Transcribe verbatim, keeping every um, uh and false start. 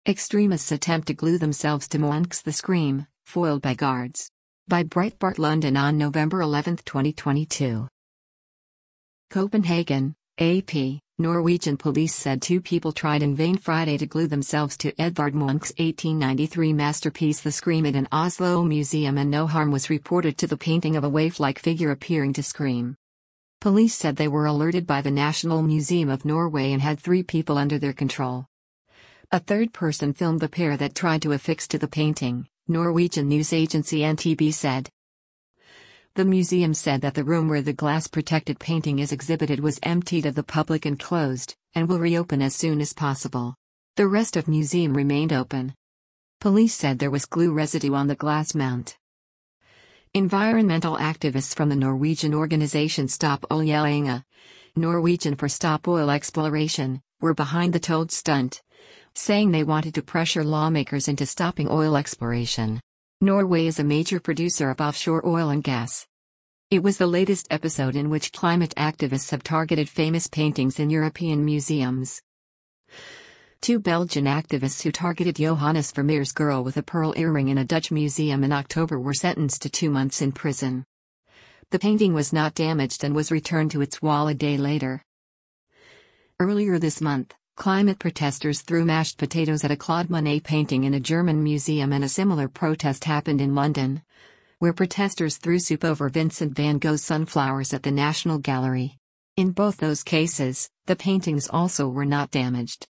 Extremists attempt to glue themselves to Munch's The Scream, foiled by guards. By Breitbart London on November eleventh twenty twenty-two. Copenhagen, A P. Norwegian police said two people tried in vain Friday to glue themselves to Edvard Munch's eighteen ninety-three masterpiece The Scream at an Oslo museum, and no harm was reported to the painting of a waif-like figure appearing to scream. Police said they were alerted by the National Museum of Norway and had three people under their control. A third person filmed the pair that tried to affix to the painting, Norwegian news agency N T B said. The museum said that the room where the glass-protected painting is exhibited was emptied of the public and closed, and will reopen as soon as possible. The rest of museum remained open. Police said there was glue residue on the glass mount. Environmental activists from the Norwegian organization Stop Oljelinja, Norwegian for Stop Oil Exploration, were behind the toad stunt, saying they wanted to pressure lawmakers into stopping oil exploration. Norway is a major producer of offshore oil and gas. It was the latest episode in which climate activists have targeted famous paintings in European museums. Two Belgian activists who targeted Johannes Vermeer's Girl with a Pearl Earring in a Dutch museum in October were sentenced to two months in prison. The painting was not damaged and was returned to its wall a day later. Earlier this month, climate protesters threw mashed potatoes at a Claude Monet painting in a German museum, and a similar protest happened in London, where protesters threw soup over Vincent van Gogh's Sunflowers at the National Gallery. In both those cases, the paintings also were not damaged.